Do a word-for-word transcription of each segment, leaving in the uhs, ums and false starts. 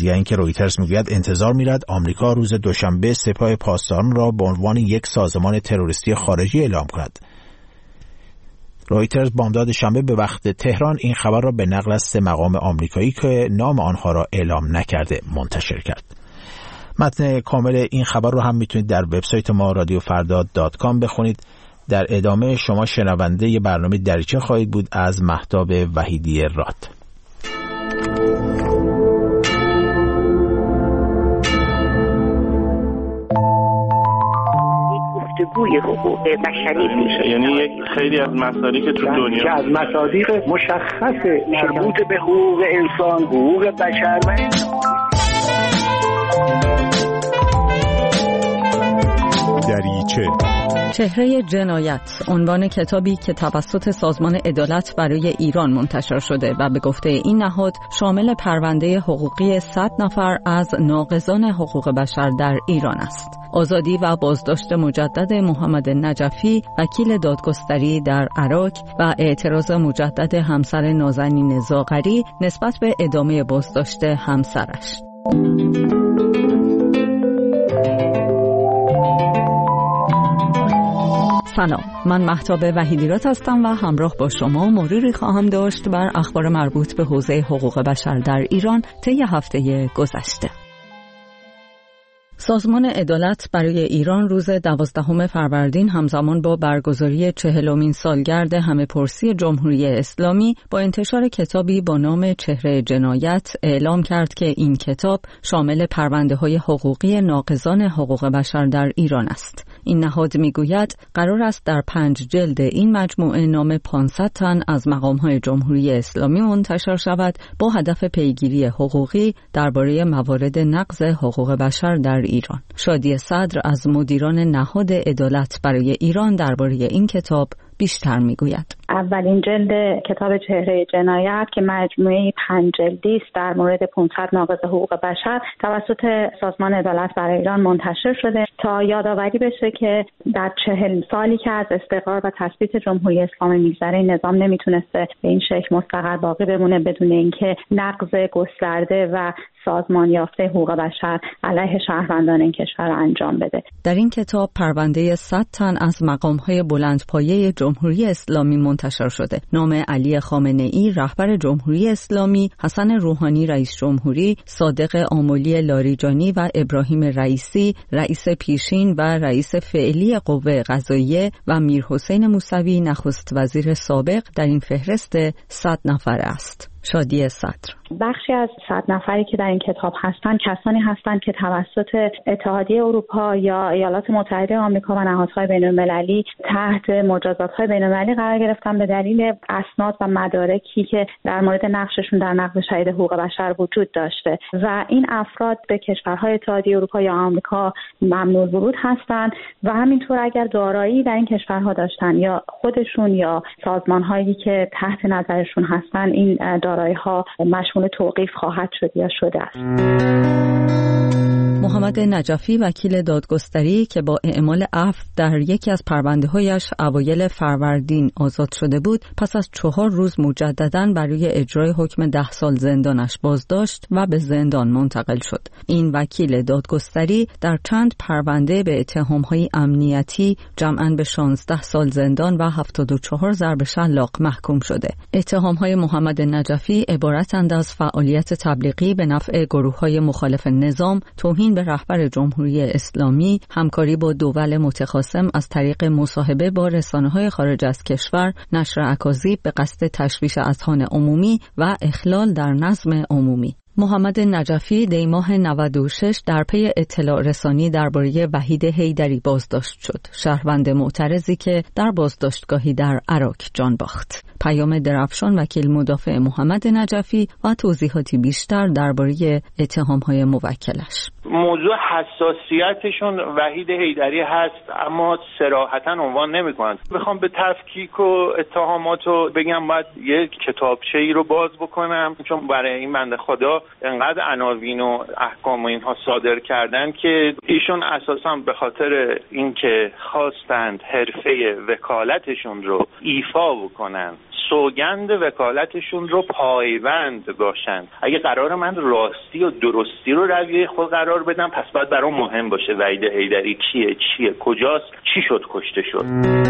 دیگر اینکه رویترز میگوید انتظار می‌رفت آمریکا روز دوشنبه سپاه پاسداران را به عنوان یک سازمان تروریستی خارجی اعلام کند. رویترز بامداد شنبه به وقت تهران این خبر را به نقل از سه مقام آمریکایی که نام آنها را اعلام نکرده منتشر کرد. متن کامل این خبر رو هم میتونید در وبسایت ما رادیو فردا دات کام بخونید. در ادامه شما شنونده ی برنامه دریچه خواهید بود از مهتاب وحیدی راد. گفتگوی حقوق بشری میشه، یعنی یک خیلی از مصادیق که تو دنیا که از مصادیق مشخص مربوط به حقوق انسان، حقوق بشر و دریچه. چهره جنایت عنوان کتابی که توسط سازمان عدالت برای ایران منتشر شده و به گفته این نهاد شامل پرونده حقوقی صد نفر از ناقضان حقوق بشر در ایران است. آزادی و بازداشت مجدد محمد نجفی وکیل دادگستری در عراق و اعتراض مجدد همسر نازنین زاغری نسبت به ادامه بازداشت همسرش. سلام، من مهتاب وحیدی راد هستم و همراه با شما مروری خواهم داشت بر اخبار مربوط به حوزه حقوق بشر در ایران طی هفته گذشته. سازمان عدالت برای ایران روز دوازدهم فروردین همزمان با برگزاری چهلمین سالگرد همه‌پرسی جمهوری اسلامی با انتشار کتابی با نام چهره جنایت اعلام کرد که این کتاب شامل پرونده‌های حقوقی ناقضان حقوق بشر در ایران است. این نهاد میگوید قرار است در پنج جلد این مجموعه نام پانصد تن از مقام‌های جمهوری اسلامی منتشر شود با هدف پیگیری حقوقی درباره موارد نقض حقوق بشر در ایران. شادی صدر از مدیران نهاد عدالت برای ایران درباره این کتاب بیشتر میگوید. اولین جلد کتاب چهره جنایت که مجموعه پنج جلدی است در مورد پانصد ناقض حقوق بشر توسط سازمان عدالت برای ایران منتشر شده تا یادآوری بشه که در چهل سالی که از استقرار و تثبیت جمهوری اسلامی میگذره نظام نمیتونسته به این شکل مستقر باقی بمونه بدون اینکه نقض گسترده و سازمان یافته حقوق بشر علیه شهروندان این کشور انجام بده. در این کتاب پرونده صد تن از مقام‌های بلندپایه جمهوری اسلامی منتشر شده. نام علی خامنه‌ای رهبر جمهوری اسلامی، حسن روحانی رئیس جمهوری، صادق آملی لاریجانی و ابراهیم رئیسی رئیس پیشین و رئیس فعلی قوه قضاییه و میرحسین موسوی نخست وزیر سابق در این فهرست صد نفره است. شادی صدر. بخشی از صد نفری که در این کتاب هستند کسانی هستند که توسط اتحادیه اروپا یا ایالات متحده آمریکا و نهادهای بین‌المللی تحت مجازات‌های بین‌المللی قرار گرفتن به دلیل اسناد و مدارکی که در مورد نقششون در نقض شدید حقوق بشر وجود داشته و این افراد به کشورهای اتحادیه اروپا یا آمریکا ممنوع ورود هستند و همینطور اگر دارایی در این کشورها داشتن یا خودشون یا سازمان‌هایی که تحت نظرشون هستن این دارایی‌ها مشمول توقیف خواهد شد یا شده است. محمد نجفی وکیل دادگستری که با اعمال عفو در یکی از پرونده‌هایش اوایل فروردین آزاد شده بود پس از چهار روز مجدداً برای اجرای حکم ده سال زندانش بازداشت و به زندان منتقل شد. این وکیل دادگستری در چند پرونده به اتهام‌های امنیتی جمعاً به شانزده سال زندان و هفتاد و چهار ضرب شلاق محکوم شده. اتهام‌های محمد نجفی عبارتند از فعالیت تبلیغی به نفع گروه‌های مخالف نظام، توهین به رهبر جمهوری اسلامی، همکاری با دول متخاصم از طریق مصاحبه با رسانه‌های خارج از کشور، نشر اکاذیب به قصد تشویش اذهان عمومی و اخلال در نظم عمومی. محمد نجفی دی ماه نود و شش در پی اطلاع رسانی درباره وحید حیدری بازداشت شد، شهروند معترضی که در بازداشتگاهی در عراق جان باخت. پیام درفشان وکیل مدافع محمد نجفی و توضیحاتی بیشتر درباره اتهام‌های موکلش. موضوع حساسیتشون وحید حیدری هست اما صراحتاً عنوان نمی‌کنند. بخوام به تفکیک و اتهاماتو بگم باید یک کتابچه‌ای رو باز بکنم چون برای این بنده خدا انقدر عناوین و احکام و اینها صادر کردن که ایشون اساساً به خاطر اینکه خواستند حرفه وکالتشون رو ایفا بکنن، سوگند وکالتشون رو پایبند باشن. اگه قرار من راستی و درستی رو رویه خود قرار بدم، پس باید برام مهم باشه وحید حیدری کیه، چیه، کجاست، چی شد، کشته شد.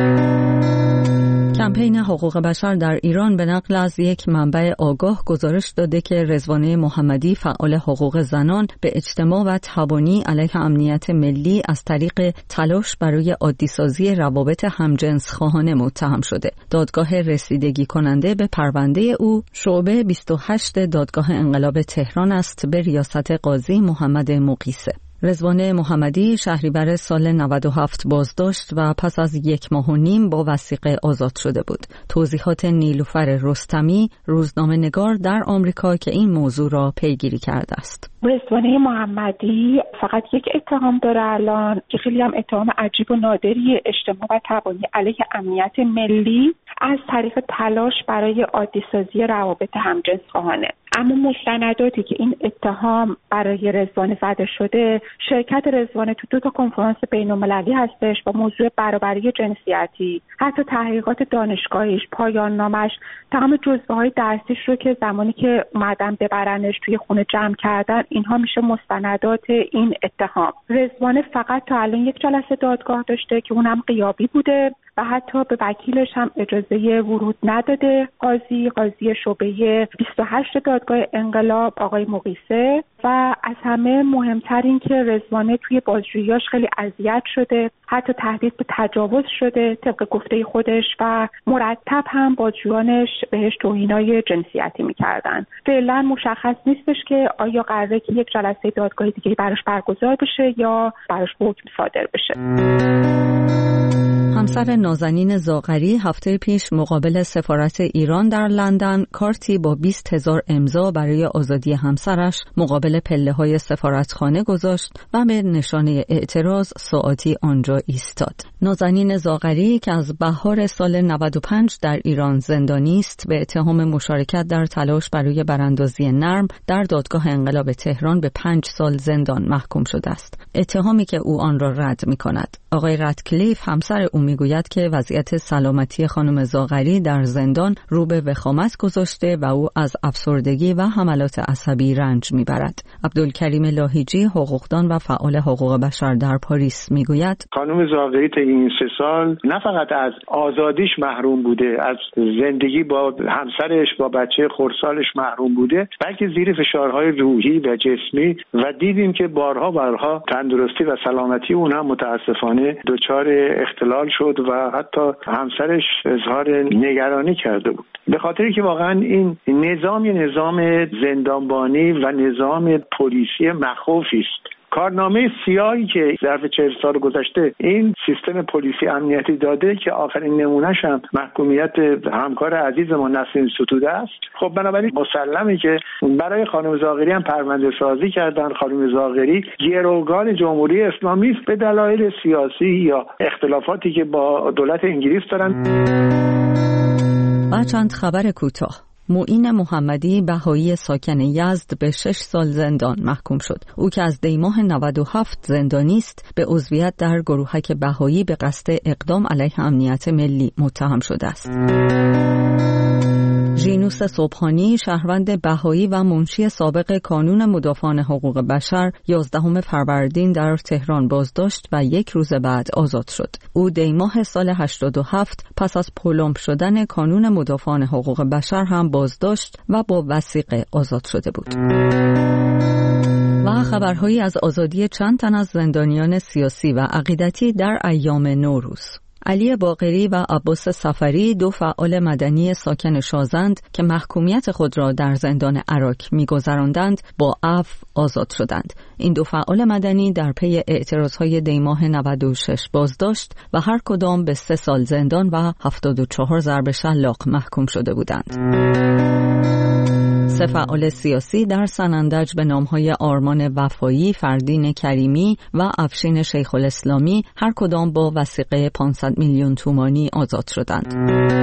کمپین حقوق بشر در ایران به نقل از یک منبع آگاه گزارش داده که رضوانه محمدی فعال حقوق زنان به اجتماع و تبانی علیه امنیت ملی از طریق تلاش برای عادی‌سازی روابط همجنس خواهانه متهم شده. دادگاه رسیدگی کننده به پرونده او شعبه بیست و هشت دادگاه انقلاب تهران است به ریاست قاضی محمد مقیسه. رضوانه محمدی شهریور سال نود و هفت بازداشت و پس از یک ماه و نیم با وثیقه آزاد شده بود. توضیحات نیلوفر رستمی، روزنامه‌نگار در آمریکا که این موضوع را پیگیری کرده است. رضوانه محمدی فقط یک اتهام داره الان که خیلی هم اتهام عجیب و نادری، اجتماع و تبانی علیه امنیت ملی از طریق تلاش برای عادی‌سازی روابط همجنس خواهانه. اما مستنداتی که این اتهام برای رضوانه زده شده، شرکت رضوانه تو دو تا کنفرانس بین‌المللی هستش با موضوع برابری جنسیتی، حتی تحقیقات دانشگاهیش، پایان نامش، تمام جزوه‌های درسیش رو که زمانی که اومدن ببرنش توی خونه جمع کردن، اینها میشه مستندات این اتهام. رضوانه فقط تا الان یک جلسه دادگاه داشته که اونم غیابی بوده و حتی به وکیلش هم اجازه ورود نداده. قاضی قاضی شعبه بیست و هشت دادگاه انقلاب آقای مقیسه. و از همه مهمتر این که رضوانه توی بازجوییاش خیلی اذیت شده، حتی تهدید به تجاوز شده طبق گفته خودش و مرتب هم بازجویانش بهش توهینای جنسیتی میکردن. فعلا مشخص نیستش که آیا قراره که یک جلسه دادگاه دیگه براش برگزار بشه یا براش حکم صادر بشه. همسر نازنین زاغری هفته پیش مقابل سفارت ایران در لندن کارتی با بیست هزار امضا برای آزادی همسرش مقابل پله‌های سفارتخانه گذاشت و به نشانه اعتراض ساعتی آنجا ایستاد. نازنین زاغری که از بهار سال نود و پنج در ایران زندانی است، به اتهام مشارکت در تلاش برای براندازی نرم در دادگاه انقلاب تهران به پنج سال زندان محکوم شده است. اتهامی که او آن را رد می‌کند. آقای رتکلیف همسر او میگوید که وضعیت سلامتی خانم زاغری در زندان رو به وخامت گذاشته و او از افسردگی و حملات عصبی رنج میبرد. عبدالکریم لاهیجی، حقوقدان و فعال حقوق بشر در پاریس میگوید خانم زاغری تا این سه سال نه فقط از آزادیش محروم بوده، از زندگی با همسرش با بچه خردسالش محروم بوده، بلکه زیر فشارهای روحی و جسمی و دیدیم که بارها بارها تندرستی و سلامتی اون هم متاسفانه دچار اختلال شد و حتی همسرش اظهار نگرانی کرده بود. به خاطری که واقعا این نظام نظام زندانبانی و نظام پلیسی مخوفی است. کارنامه سیاهی که ظرف چهل سال گذشته این سیستم پلیسی امنیتی داده که آخرین نمونهش هم محکومیت همکار عزیز ما نسرین ستوده است. خب بنابراین مسلمه که برای خانم زاغری هم پرونده سازی کردن. خانم زاغری گروگان جمهوری اسلامی است به دلایل سیاسی یا اختلافاتی که با دولت انگلیس دارن. و چند خبر کوتاه. معین محمدی بهایی ساکن یزد به شش سال زندان محکوم شد. او که از دیماه نود و هفت زندانی است، به عضویت در گروهک بهایی به قصد اقدام علیه امنیت ملی متهم شده است. ژینوس صبحانی، شهروند بهایی و منشی سابق کانون مدافعان حقوق بشر، یازدهم فروردین در تهران بازداشت و یک روز بعد آزاد شد. او دیماه سال هشتاد و هفت پس از پولم شدن کانون مدافعان حقوق بشر هم بازداشت و با وثیقه آزاد شده بود. و خبرهایی از آزادی چند تن از زندانیان سیاسی و عقیدتی در ایام نوروز. علی باقری و عباس سفری، دو فعال مدنی ساکن شازند که محکومیت خود را در زندان عراق می‌گذراندند، با عفو آزاد شدند. این دو فعال مدنی در پی اعتراضهای دیماه نود و شش بازداشت و هر کدام به سه سال زندان و هفتاد و چهار ضرب شلاق محکوم شده بودند. سه فعال سیاسی در سنندج به نامهای آرمان وفایی، فردین کریمی و افشین شیخ الاسلامی هر کدام با وثیقه پانصد میلیون تومانی آزاد شدند.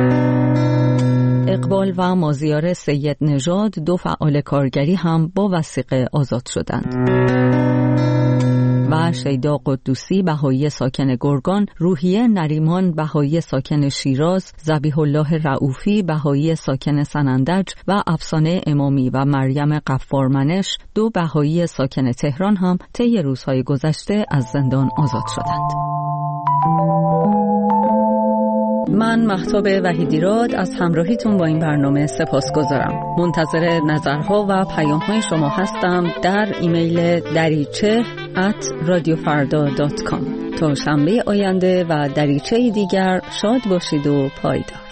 اقبال و مازیار سید نژاد، دو فعال کارگری هم با وثیقه آزاد شدند. و شیدا قدوسی بهایی ساکن گرگان، روحیه نریمان بهایی ساکن شیراز، ذبیح الله رؤوفی بهایی ساکن سنندج و افسانه امامی و مریم غفارمنش دو بهایی ساکن تهران هم طی روزهای گذشته از زندان آزاد شدند. من مهتاب وحیدیراد از همراهیتون با این برنامه سپاسگزارم. منتظر نظرها و پیام‌های شما هستم در ایمیل دریچه ات رادیو فردا دات کام. تا شنبه آینده و دریچه دیگر شاد باشید و پایدار.